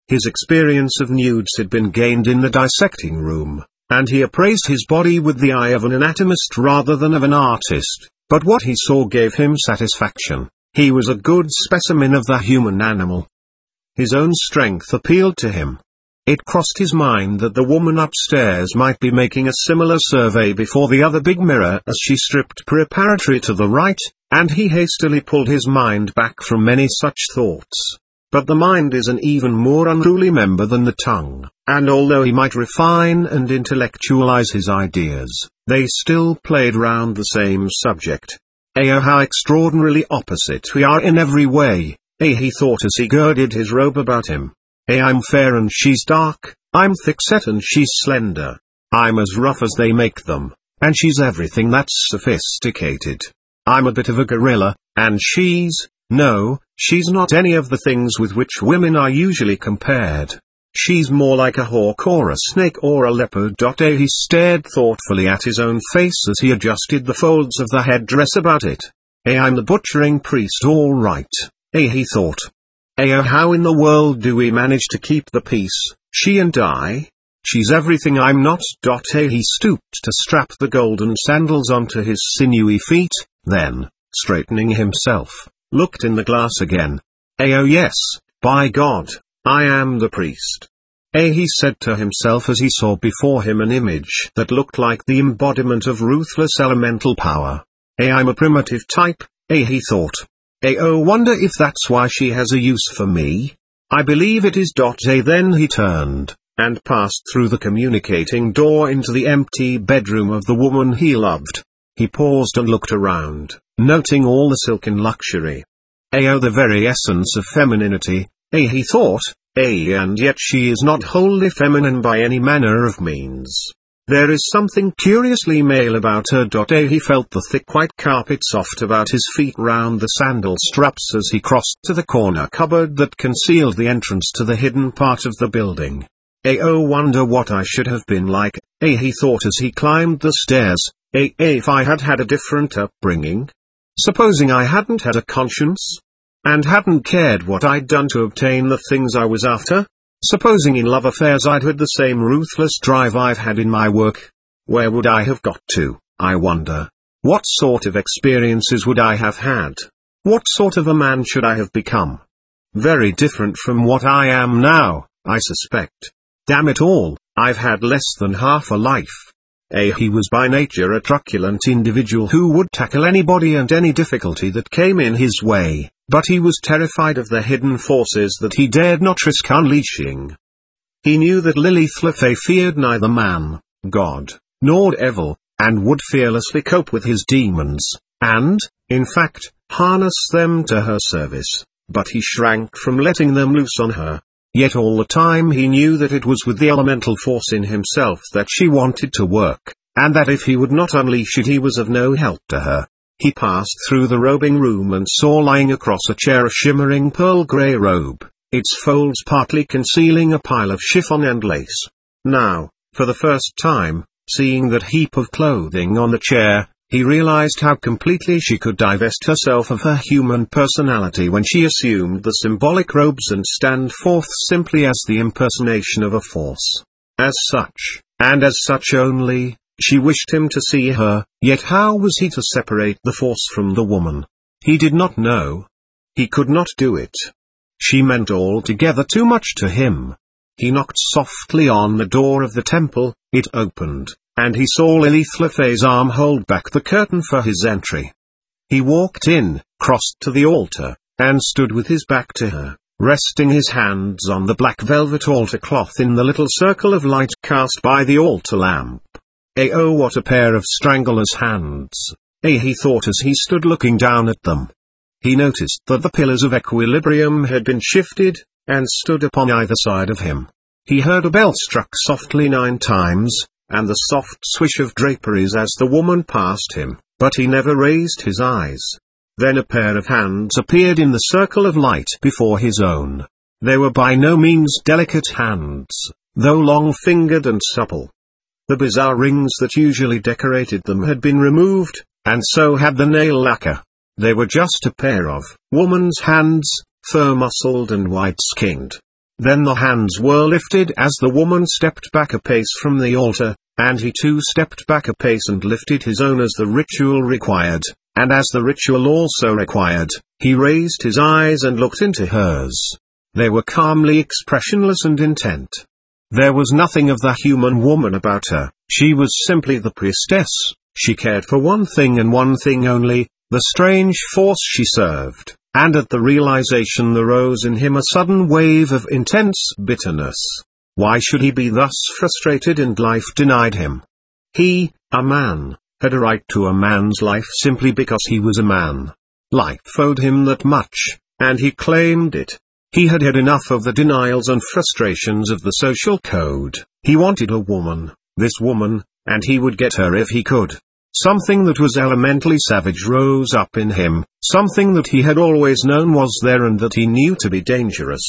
His experience of nudes had been gained in the dissecting room, and he appraised his body with the eye of an anatomist rather than of an artist, but what he saw gave him satisfaction. He was a good specimen of the human animal. His own strength appealed to him. It crossed his mind that the woman upstairs might be making a similar survey before the other big mirror as she stripped preparatory to the right, and he hastily pulled his mind back from many such thoughts. But the mind is an even more unruly member than the tongue, and although he might refine and intellectualize his ideas, they still played round the same subject. Oh, how extraordinarily opposite we are in every way, he thought as he girded his robe about him. I'm fair and she's dark, I'm thick-set and she's slender. I'm as rough as they make them, and she's everything that's sophisticated. I'm a bit of a gorilla, and no, she's not any of the things with which women are usually compared. She's more like a hawk or a snake or a leopard. He stared thoughtfully at his own face as he adjusted the folds of the headdress about it. I'm the butchering priest all right, he thought. How in the world do we manage to keep the peace, she and I? She's everything I'm not. He stooped to strap the golden sandals onto his sinewy feet, then, straightening himself, looked in the glass again. Oh yes, by God, I am the priest. He said to himself as he saw before him an image that looked like the embodiment of ruthless elemental power. I'm a primitive type, he thought. Wonder if that's why she has a use for me? I believe it is. Then he turned, and passed through the communicating door into the empty bedroom of the woman he loved. He paused and looked around, noting all the silken luxury. The very essence of femininity, he thought, and yet she is not wholly feminine by any manner of means. There is something curiously male about her. He felt the thick white carpet soft about his feet round the sandal straps as he crossed to the corner cupboard that concealed the entrance to the hidden part of the building. Wonder what I should have been like, he thought as he climbed the stairs, if I had had a different upbringing. Supposing I hadn't had a conscience? And hadn't cared what I'd done to obtain the things I was after? Supposing in love affairs I'd had the same ruthless drive I've had in my work? Where would I have got to, I wonder? What sort of experiences would I have had? What sort of a man should I have become? Very different from what I am now, I suspect. Damn it all, I've had less than half a life. He was by nature a truculent individual who would tackle anybody and any difficulty that came in his way, but he was terrified of the hidden forces that he dared not risk unleashing. He knew that Lilith Le Fay feared neither man, God, nor devil, and would fearlessly cope with his demons, and, in fact, harness them to her service, but he shrank from letting them loose on her. Yet all the time he knew that it was with the elemental force in himself that she wanted to work, and that if he would not unleash it he was of no help to her. He passed through the robing room and saw lying across a chair a shimmering pearl grey robe, its folds partly concealing a pile of chiffon and lace. Now, for the first time, seeing that heap of clothing on the chair, he realized how completely she could divest herself of her human personality when she assumed the symbolic robes and stand forth simply as the impersonation of a force. As such, and as such only, she wished him to see her, yet how was he to separate the force from the woman? He did not know. He could not do it. She meant altogether too much to him. He knocked softly on the door of the temple, it opened, and he saw Lilith Le Fay's arm hold back the curtain for his entry. He walked in, crossed to the altar, and stood with his back to her, resting his hands on the black velvet altar cloth in the little circle of light cast by the altar lamp. Oh, what a pair of strangler's hands, he thought as he stood looking down at them. He noticed that the pillars of equilibrium had been shifted, and stood upon either side of him. He heard a bell struck softly 9 times, and the soft swish of draperies as the woman passed him, but he never raised his eyes. Then a pair of hands appeared in the circle of light before his own. They were by no means delicate hands, though long-fingered and supple. The bizarre rings that usually decorated them had been removed, and so had the nail lacquer. They were just a pair of woman's hands, fur-muscled and white-skinned. Then the hands were lifted as the woman stepped back a pace from the altar, and he too stepped back a pace and lifted his own as the ritual required, and as the ritual also required, he raised his eyes and looked into hers. They were calmly expressionless and intent. There was nothing of the human woman about her, she was simply the priestess. She cared for one thing and one thing only, the strange force she served, and at the realization there rose in him a sudden wave of intense bitterness. Why should he be thus frustrated and life denied him? He, a man, had a right to a man's life simply because he was a man. Life owed him that much, and he claimed it. He had had enough of the denials and frustrations of the social code. He wanted a woman, this woman, and he would get her if he could. Something that was elementally savage rose up in him, something that he had always known was there and that he knew to be dangerous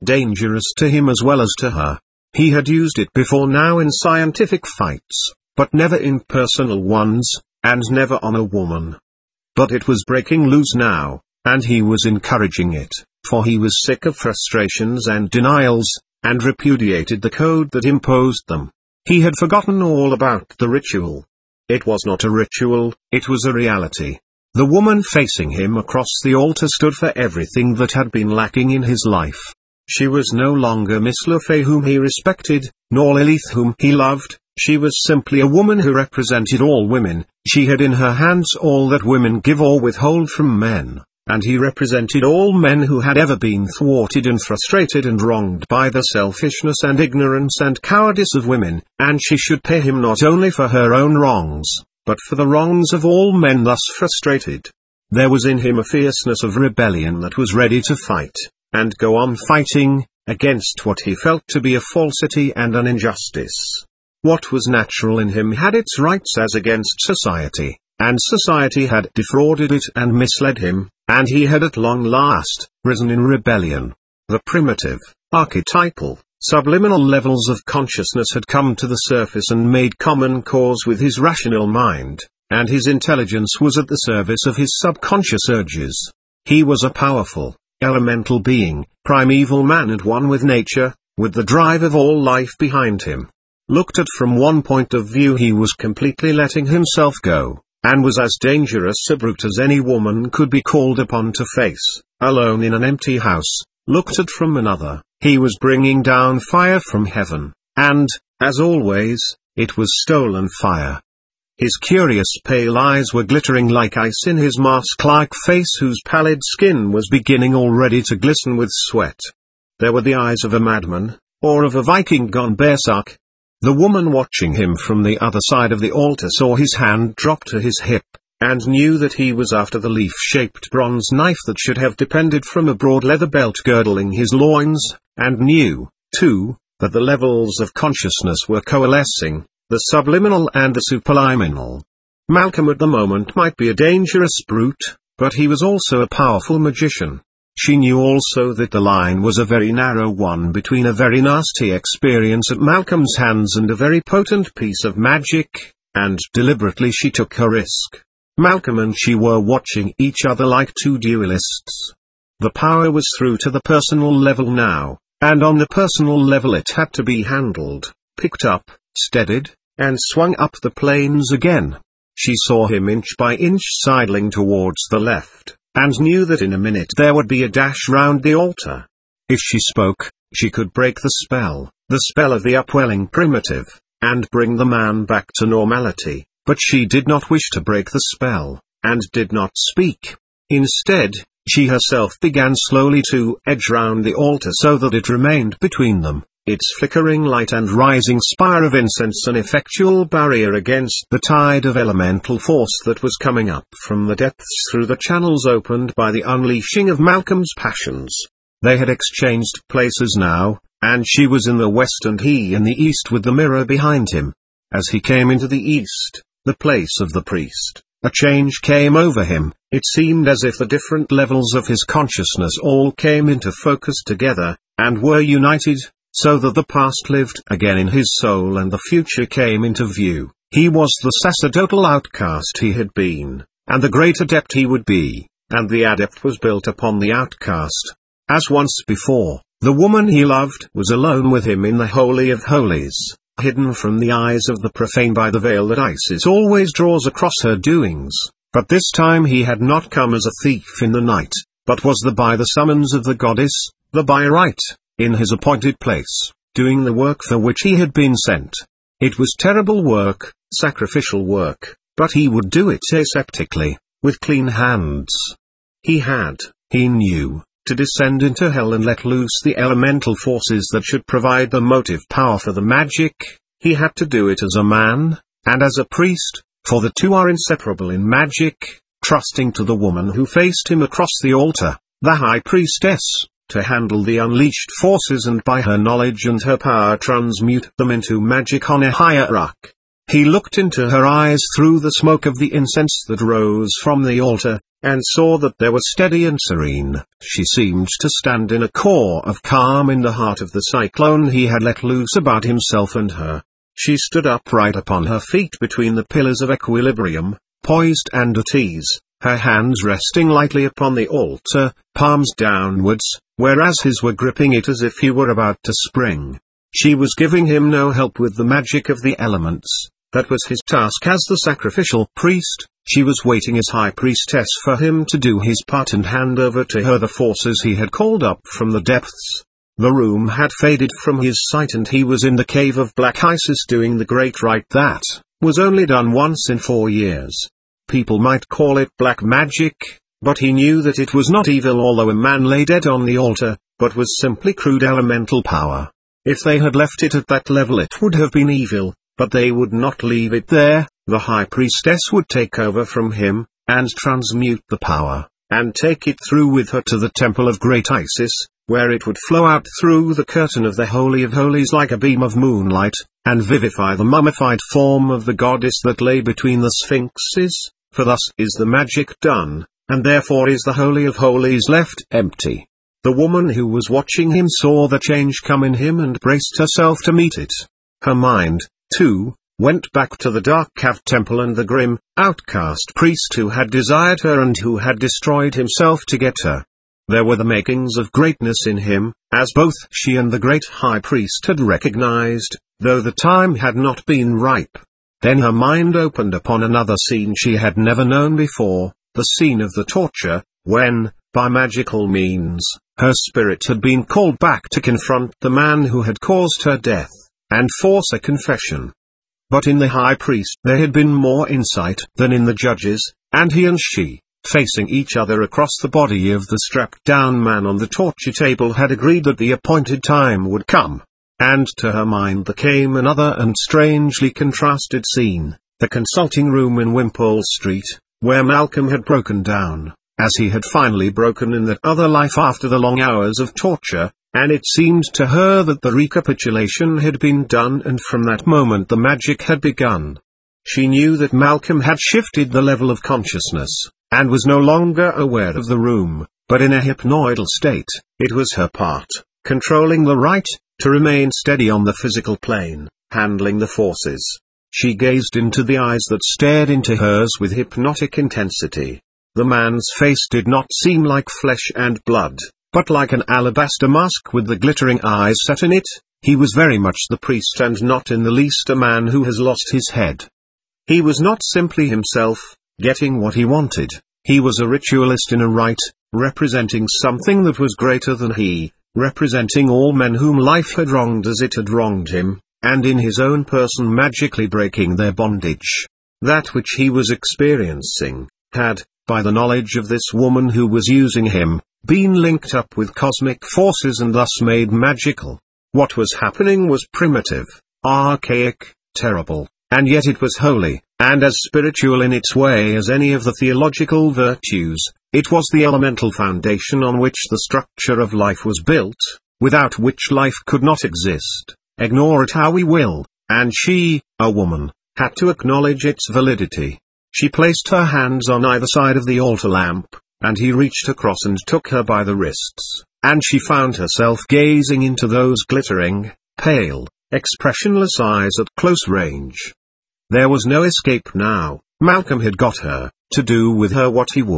to him as well as to her. He had used it before now in scientific fights, but never in personal ones, and never on a woman. But it was breaking loose now, and he was encouraging it, for he was sick of frustrations and denials, and repudiated the code that imposed them. He had forgotten all about the ritual. It was not a ritual, it was a reality. The woman facing him across the altar stood for everything that had been lacking in his life. She was no longer Miss Le Fay whom he respected, nor Lilith whom he loved. She was simply a woman who represented all women. She had in her hands all that women give or withhold from men, and he represented all men who had ever been thwarted and frustrated and wronged by the selfishness and ignorance and cowardice of women, and she should pay him not only for her own wrongs, but for the wrongs of all men thus frustrated. There was in him a fierceness of rebellion that was ready to fight, and go on fighting, against what he felt to be a falsity and an injustice. What was natural in him had its rights as against society, and society had defrauded it and misled him, and he had at long last risen in rebellion. The primitive, archetypal, subliminal levels of consciousness had come to the surface and made common cause with his rational mind, and his intelligence was at the service of his subconscious urges. He was a powerful, elemental being, primeval man at one with nature, with the drive of all life behind him. Looked at from one point of view he was completely letting himself go, and was as dangerous a brute as any woman could be called upon to face, alone in an empty house. Looked at from another, he was bringing down fire from heaven, and, as always, it was stolen fire. His curious pale eyes were glittering like ice in his mask-like face whose pallid skin was beginning already to glisten with sweat. There were the eyes of a madman, or of a Viking gone berserk. The woman watching him from the other side of the altar saw his hand drop to his hip, and knew that he was after the leaf-shaped bronze knife that should have depended from a broad leather belt girdling his loins, and knew, too, that the levels of consciousness were coalescing, the subliminal and the subliminal. Malcolm at the moment might be a dangerous brute, but he was also a powerful magician. She knew also that the line was a very narrow one between a very nasty experience at Malcolm's hands and a very potent piece of magic, and deliberately she took her risk. Malcolm and she were watching each other like two duelists. The power was through to the personal level now, and on the personal level it had to be handled, picked up, steadied, and swung up the planes again. She saw him inch by inch sidling towards the left, and knew that in a minute there would be a dash round the altar. If she spoke, she could break the spell of the upwelling primitive, and bring the man back to normality, but she did not wish to break the spell, and did not speak. Instead, she herself began slowly to edge round the altar so that it remained between them, its flickering light and rising spire of incense an effectual barrier against the tide of elemental force that was coming up from the depths through the channels opened by the unleashing of Malcolm's passions. They had exchanged places now, and she was in the west and he in the east with the mirror behind him. As he came into the east, the place of the priest, a change came over him. It seemed as if the different levels of his consciousness all came into focus together, and were united, so that the past lived again in his soul and the future came into view. He was the sacerdotal outcast he had been, and the great adept he would be, and the adept was built upon the outcast. As once before, The woman he loved was alone with him in the Holy of Holies, hidden from the eyes of the profane by the veil that Isis always draws across her doings, but this time he had not come as a thief in the night, but was by the summons of the goddess, by right, in his appointed place, doing the work for which he had been sent. It was terrible work, sacrificial work, but he would do it aseptically, with clean hands. He knew, to descend into hell and let loose the elemental forces that should provide the motive power for the magic. He had to do it as a man, and as a priest, for the two are inseparable in magic, trusting to the woman who faced him across the altar, the high priestess, to handle the unleashed forces and by her knowledge and her power transmute them into magic on a hierarch. He looked into her eyes through the smoke of the incense that rose from the altar, and saw that they were steady and serene. She seemed to stand in a core of calm in the heart of the cyclone he had let loose about himself and her. She stood upright upon her feet between the pillars of equilibrium, poised and at ease, her hands resting lightly upon the altar, palms downwards, whereas his were gripping it as if he were about to spring. She was giving him no help with the magic of the elements. That was his task as the sacrificial priest. She was waiting as high priestess for him to do his part and hand over to her the forces he had called up from the depths. The room had faded from his sight and he was in the cave of Black Isis doing the great rite that was only done once in 4 years. People might call it black magic, but he knew that it was not evil although a man lay dead on the altar, but was simply crude elemental power. If they had left it at that level it would have been evil, but they would not leave it there. The high priestess would take over from him, and transmute the power, and take it through with her to the temple of Great Isis, where it would flow out through the curtain of the Holy of Holies like a beam of moonlight, and vivify the mummified form of the goddess that lay between the sphinxes, for thus is the magic done, and therefore is the Holy of Holies left empty. The woman who was watching him saw the change come in him and braced herself to meet it. Her mind, too, went back to the dark cave temple and the grim, outcast priest who had desired her and who had destroyed himself to get her. There were the makings of greatness in him, as both she and the great high priest had recognized, though the time had not been ripe. Then her mind opened upon another scene she had never known before, the scene of the torture, when, by magical means, her spirit had been called back to confront the man who had caused her death, and force a confession. But in the high priest there had been more insight than in the judges, and he and she, facing each other across the body of the strapped-down man on the torture table, had agreed that the appointed time would come. And to her mind there came another and strangely contrasted scene, the consulting room in Wimpole Street, where Malcolm had broken down, as he had finally broken in that other life after the long hours of torture. And it seemed to her that the recapitulation had been done and from that moment the magic had begun. She knew that Malcolm had shifted the level of consciousness, and was no longer aware of the room, but in a hypnoidal state. It was her part, controlling the right, to remain steady on the physical plane, handling the forces. She gazed into the eyes that stared into hers with hypnotic intensity. The man's face did not seem like flesh and blood, but like an alabaster mask with the glittering eyes set in it. He was very much the priest and not in the least a man who has lost his head. He was not simply himself, getting what he wanted. He was a ritualist in a rite, representing something that was greater than he, representing all men whom life had wronged as it had wronged him, and in his own person magically breaking their bondage. That which he was experiencing, had, by the knowledge of this woman who was using him, been linked up with cosmic forces and thus made magical. What was happening was primitive, archaic, terrible, and yet it was holy, and as spiritual in its way as any of the theological virtues. It was the elemental foundation on which the structure of life was built, without which life could not exist, ignore it how we will, and she, a woman, had to acknowledge its validity. She placed her hands on either side of the altar lamp, and he reached across and took her by the wrists, and she found herself gazing into those glittering, pale, expressionless eyes at close range. There was no escape now. Malcolm had got her, to do with her what he would,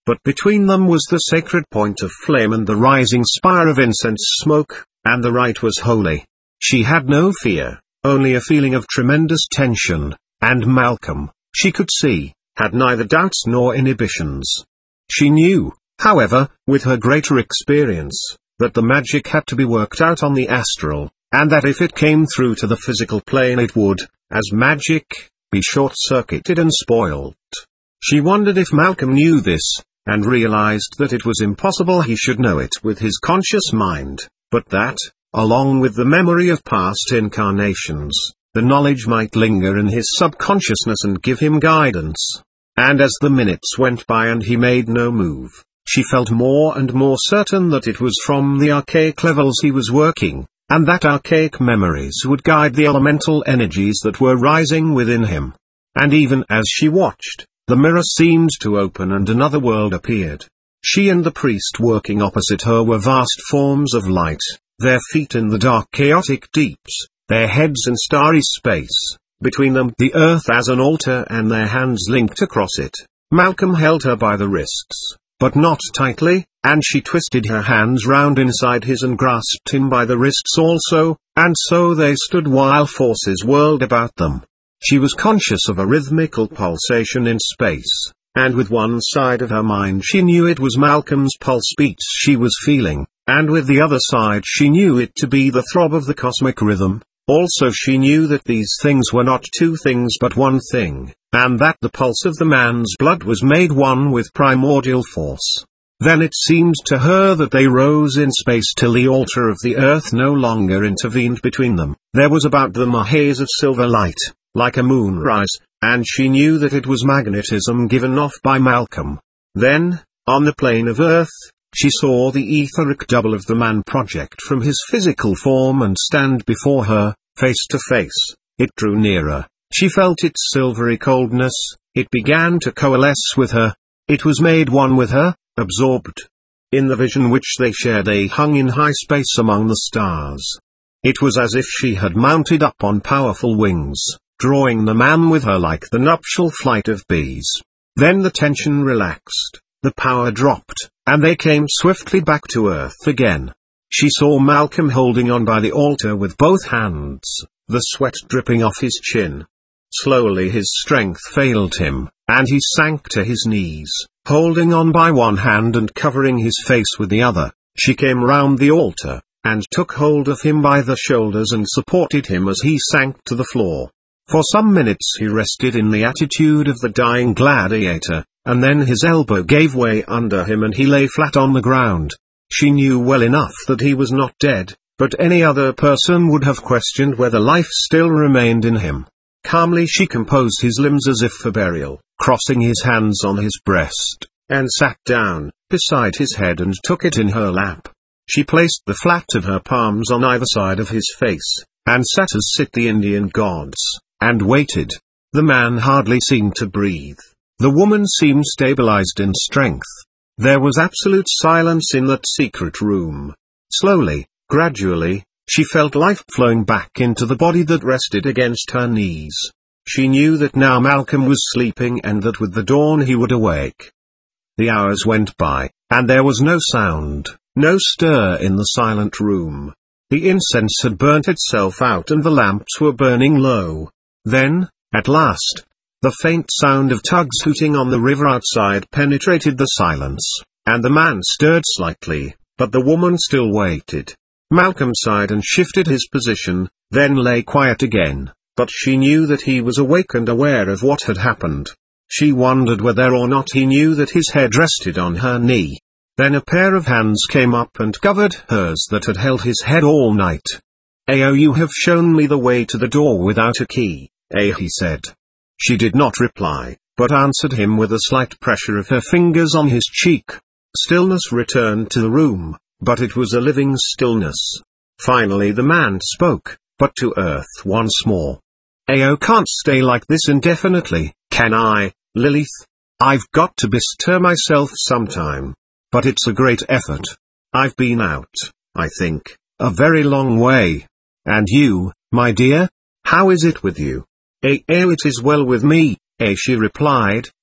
but between them was the sacred point of flame and the rising spire of incense smoke, and the rite was holy. She had no fear, only a feeling of tremendous tension, and Malcolm, she could see, had neither doubts nor inhibitions. She knew, however, with her greater experience, that the magic had to be worked out on the astral, and that if it came through to the physical plane it would, as magic, be short-circuited and spoiled. She wondered if Malcolm knew this, and realized that it was impossible he should know it with his conscious mind, but that, along with the memory of past incarnations, the knowledge might linger in his subconsciousness and give him guidance. And as the minutes went by and he made no move, she felt more and more certain that it was from the archaic levels he was working, and that archaic memories would guide the elemental energies that were rising within him. And even as she watched, the mirror seemed to open and another world appeared. She and the priest working opposite her were vast forms of light, their feet in the dark chaotic deeps, their heads in starry space, between them the earth as an altar and their hands linked across it. Malcolm held her by the wrists, but not tightly, and she twisted her hands round inside his and grasped him by the wrists also, and so they stood while forces whirled about them. She was conscious of a rhythmical pulsation in space, and with one side of her mind she knew it was Malcolm's pulse beats she was feeling, and with the other side she knew it to be the throb of the cosmic rhythm. Also she knew that these things were not two things but one thing, and that the pulse of the man's blood was made one with primordial force. Then it seemed to her that they rose in space till the altar of the earth no longer intervened between them. There was about them a haze of silver light, like a moonrise, and she knew that it was magnetism given off by Malcolm. Then, on the plane of earth, she saw the etheric double of the man project from his physical form and stand before her, face to face. It drew nearer. She felt its silvery coldness. It began to coalesce with her. It was made one with her, absorbed. In the vision which they shared they hung in high space among the stars. It was as if she had mounted up on powerful wings, drawing the man with her like the nuptial flight of bees. Then the tension relaxed, the power dropped, and they came swiftly back to earth again. She saw Malcolm holding on by the altar with both hands, the sweat dripping off his chin. Slowly his strength failed him, and he sank to his knees, holding on by one hand and covering his face with the other. She came round the altar, and took hold of him by the shoulders and supported him as he sank to the floor. For some minutes he rested in the attitude of the dying gladiator, and then his elbow gave way under him and he lay flat on the ground. She knew well enough that he was not dead, but any other person would have questioned whether life still remained in him. Calmly she composed his limbs as if for burial, crossing his hands on his breast, and sat down, beside his head and took it in her lap. She placed the flat of her palms on either side of his face, and sat as sit the Indian gods, and waited. The man hardly seemed to breathe. The woman seemed stabilized in strength. There was absolute silence in that secret room. Slowly, gradually, she felt life flowing back into the body that rested against her knees. She knew that now Malcolm was sleeping and that with the dawn he would awake. The hours went by, and there was no sound, no stir in the silent room. The incense had burnt itself out and the lamps were burning low. Then, at last, the faint sound of tugs hooting on the river outside penetrated the silence, and the man stirred slightly, but the woman still waited. Malcolm sighed and shifted his position, then lay quiet again, but she knew that he was awake and aware of what had happened. She wondered whether or not he knew that his head rested on her knee. Then a pair of hands came up and covered hers that had held his head all night. "Ao, you have shown me the way to the door without a key, he said. She did not reply, but answered him with a slight pressure of her fingers on his cheek. Stillness returned to the room, but it was a living stillness. Finally the man spoke, but to earth once more. "Ao can't stay like this indefinitely, can I, Lilith? I've got to bestir myself sometime. But it's a great effort. I've been out, I think, a very long way. And you, my dear? How is it with you?" "It is well with me," she replied,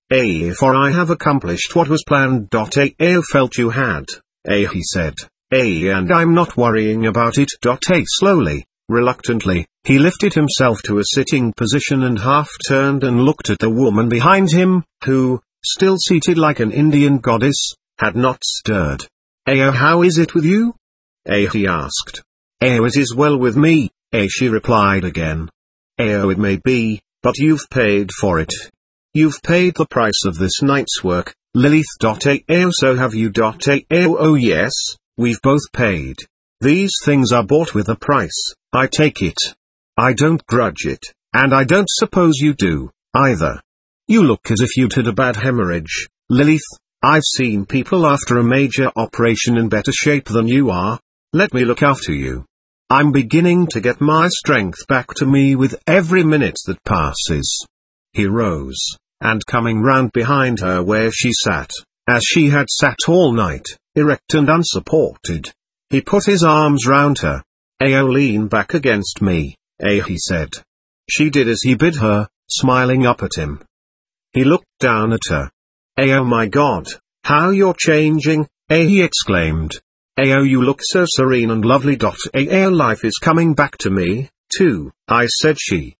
For I have accomplished what was planned. Ao felt you had, he said, and I'm not worrying about it. Slowly, reluctantly, he lifted himself to a sitting position and half turned and looked at the woman behind him, who, still seated like an Indian goddess, had not stirred. How is it with you? He asked. It is well with me, she replied again. It may be, but you've paid for it. You've paid the price of this night's work, Lilith. So have you. Oh yes, we've both paid. These things are bought with a price, I take it. I don't grudge it, and I don't suppose you do, either. You look as if you'd had a bad hemorrhage, Lilith. I've seen people after a major operation in better shape than you are. Let me look after you. I'm beginning to get my strength back to me with every minute that passes. He rose, and coming round behind her where she sat, as she had sat all night, erect and unsupported, he put his arms round her. Lean back against me, he said. She did as he bid her, smiling up at him. He looked down at her. Oh my God, how you're changing, he exclaimed. You look so serene and lovely. Life is coming back to me, too, I said. See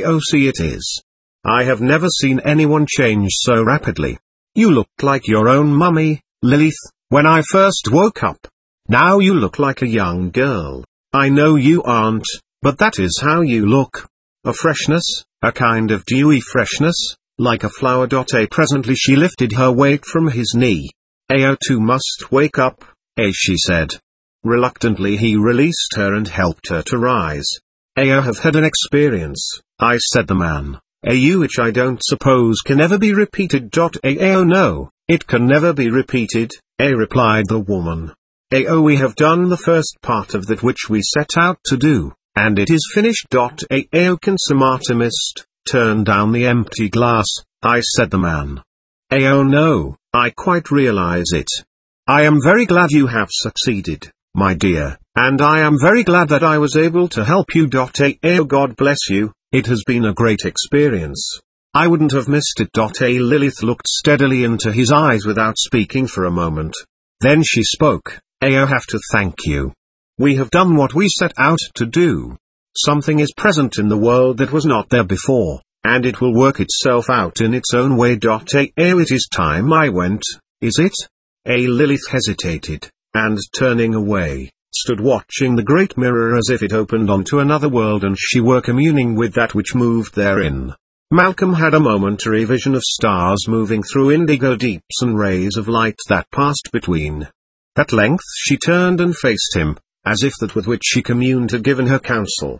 it is. I have never seen anyone change so rapidly. You looked like your own mummy, Lilith, when I first woke up. Now you look like a young girl. I know you aren't, but that is how you look. A freshness, a kind of dewy freshness, like a flower. Presently she lifted her weight from his knee. Too must wake up, she said. Reluctantly he released her and helped her to rise. Have had an experience, I said. The man, which I don't suppose can ever be repeated. No, it can never be repeated, replied the woman. We have done the first part of that which we set out to do, and it is finished. Consumatimist, turn down the empty glass, I said. The man. No, I quite realize it. I am very glad you have succeeded, my dear, and I am very glad that I was able to help you. God bless you, it has been a great experience. I wouldn't have missed it. Lilith looked steadily into his eyes without speaking for a moment. Then she spoke. Have to thank you. We have done what we set out to do. Something is present in the world that was not there before, and it will work itself out in its own way. It is time I went, is it? Lilith hesitated, and turning away, stood watching the great mirror as if it opened onto another world and she were communing with that which moved therein. Malcolm had a momentary vision of stars moving through indigo deeps and rays of light that passed between. At length she turned and faced him, as if that with which she communed had given her counsel.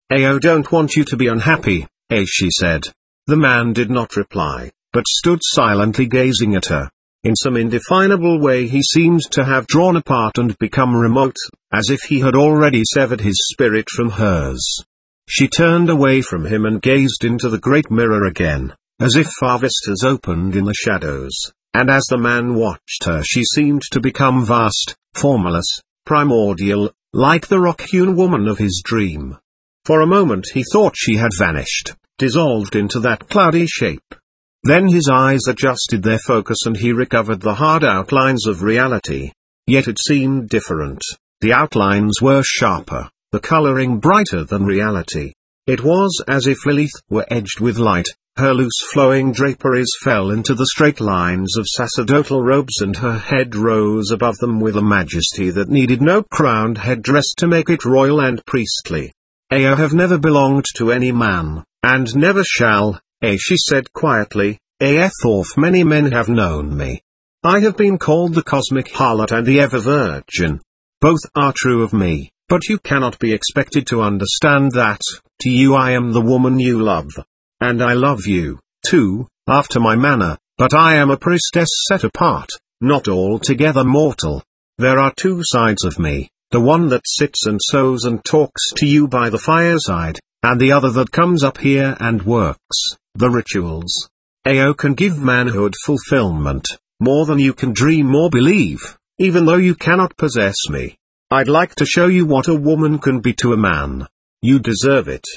Don't want you to be unhappy, she said. The man did not reply, but stood silently gazing at her. In some indefinable way he seemed to have drawn apart and become remote, as if he had already severed his spirit from hers. She turned away from him and gazed into the great mirror again, as if far vistas opened in the shadows. And as the man watched her she seemed to become vast, formless, primordial, like the rock-hewn woman of his dream. For a moment he thought she had vanished, dissolved into that cloudy shape. Then his eyes adjusted their focus and he recovered the hard outlines of reality. Yet it seemed different. The outlines were sharper, the coloring brighter than reality. It was as if Lilith were edged with light. Her loose flowing draperies fell into the straight lines of sacerdotal robes and her head rose above them with a majesty that needed no crowned headdress to make it royal and priestly. I have never belonged to any man, and never shall, she said quietly. Though many men have known me. I have been called the cosmic harlot and the ever-virgin. Both are true of me, but you cannot be expected to understand that. To you I am the woman you love. And I love you, too, after my manner, but I am a priestess set apart, not altogether mortal. There are two sides of me, the one that sits and sews and talks to you by the fireside, and the other that comes up here and works, the rituals. Ao can give manhood fulfillment, more than you can dream or believe, even though you cannot possess me. I'd like to show you what a woman can be to a man. You deserve it.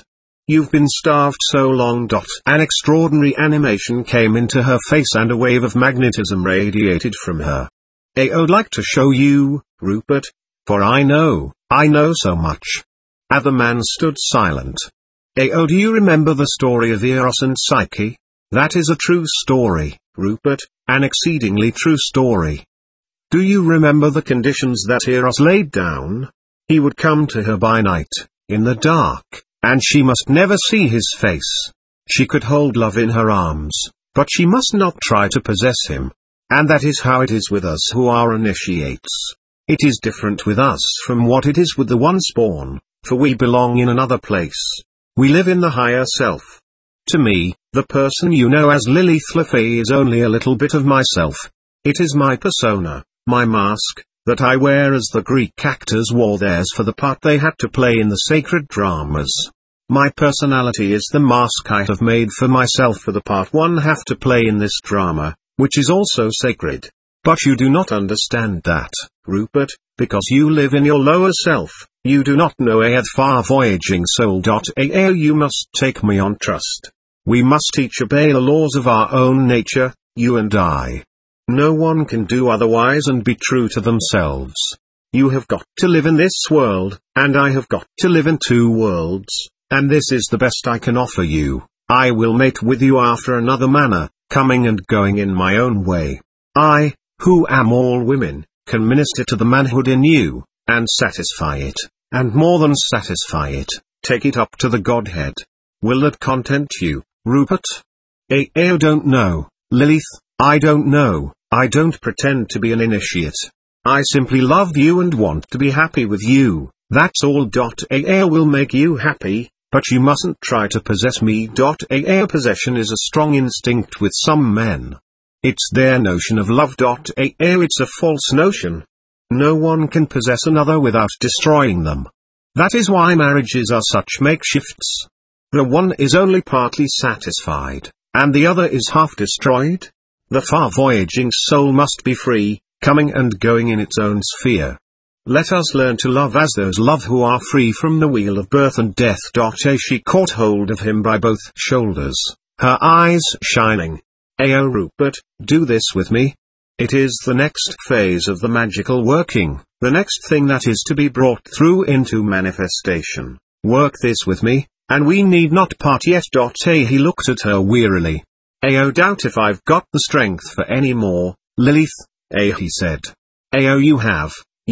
You've been starved so long. An extraordinary animation came into her face and a wave of magnetism radiated from her. I'd like to show you, Rupert, for I know so much. The man stood silent. Do you remember the story of Eros and Psyche? That is a true story, Rupert, an exceedingly true story. Do you remember the conditions that Eros laid down? He would come to her by night, in the dark, and she must never see his face. She could hold love in her arms, but she must not try to possess him. And that is how it is with us who are initiates. It is different with us from what it is with the ones born, for we belong in another place. We live in the higher self. To me, the person you know as Lilith LeFay is only a little bit of myself. It is my persona, my mask, that I wear as the Greek actors wore theirs for the part they had to play in the sacred dramas. My personality is the mask I have made for myself for the part one have to play in this drama, which is also sacred. But you do not understand that, Rupert, because you live in your lower self. You do not know a far-voyaging soul. You must take me on trust. We must each obey the laws of our own nature, you and I. No one can do otherwise and be true to themselves. You have got to live in this world, and I have got to live in two worlds, and this is the best I can offer you. I will mate with you after another manner, coming and going in my own way. I, who am all women, can minister to the manhood in you, and satisfy it, and more than satisfy it, take it up to the Godhead. Will that content you, Rupert? I don't know, Lilith, I don't know, I don't pretend to be an initiate. I simply love you and want to be happy with you, that's all. I will make you happy, but you mustn't try to possess me. Possession is a strong instinct with some men. It's their notion of love. It's a false notion. No one can possess another without destroying them. That is why marriages are such makeshifts. The one is only partly satisfied, and the other is half destroyed. The far-voyaging soul must be free, coming and going in its own sphere. Let us learn to love as those love who are free from the wheel of birth and death. She caught hold of him by both shoulders, her eyes shining. Rupert, do this with me. It is the next phase of the magical working, the next thing that is to be brought through into manifestation. Work this with me, and we need not part yet. He looked at her wearily. Doubt if I've got the strength for any more, Lilith, he said. You have.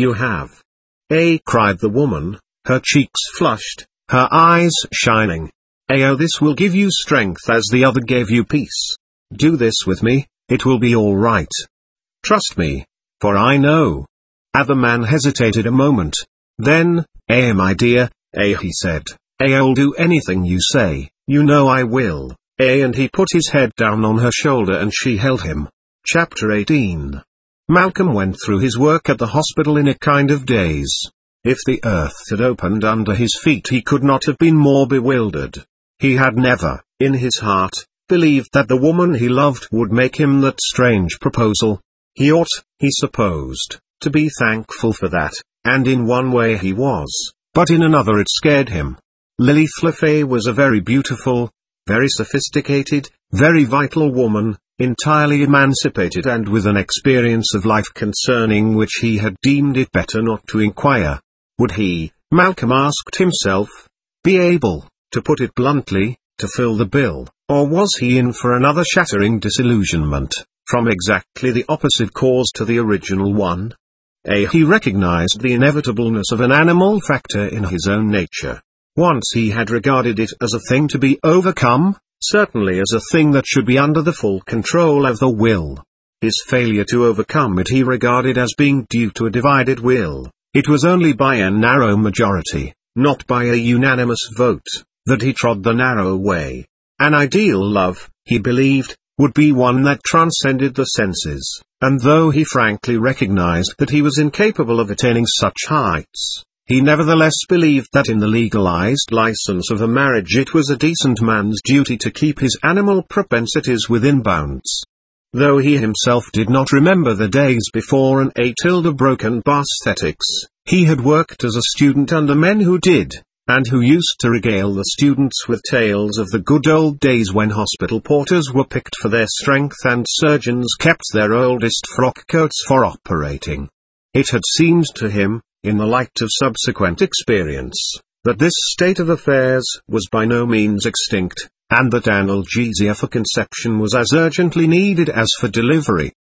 Cried the woman, her cheeks flushed, her eyes shining. This will give you strength as the other gave you peace. Do this with me, it will be all right. Trust me, for I know. The man hesitated a moment. Then, my dear, he said, I'll do anything you say, you know I will. And he put his head down on her shoulder and she held him. Chapter 18. Malcolm went through his work at the hospital in a kind of daze. If the earth had opened under his feet he could not have been more bewildered. He had never, in his heart, believed that the woman he loved would make him that strange proposal. He ought, he supposed, to be thankful for that, and in one way he was, but in another it scared him. Lilith LeFay was a very beautiful, very sophisticated, very vital woman, entirely emancipated and with an experience of life concerning which he had deemed it better not to inquire. Would he, Malcolm asked himself, be able, to put it bluntly, to fill the bill, or was he in for another shattering disillusionment, from exactly the opposite cause to the original one? He recognized the inevitableness of an animal factor in his own nature. Once he had regarded it as a thing to be overcome, certainly as a thing that should be under the full control of the will. His failure to overcome it he regarded as being due to a divided will. It was only by a narrow majority, not by a unanimous vote, that he trod the narrow way. An ideal love, he believed, would be one that transcended the senses, and though he frankly recognized that he was incapable of attaining such heights, he nevertheless believed that in the legalized license of a marriage it was a decent man's duty to keep his animal propensities within bounds. Though he himself did not remember the days before an broken basthetics, he had worked as a student under men who did, and who used to regale the students with tales of the good old days when hospital porters were picked for their strength and surgeons kept their oldest frock coats for operating. It had seemed to him, in the light of subsequent experience, that this state of affairs was by no means extinct, and that analgesia for conception was as urgently needed as for delivery.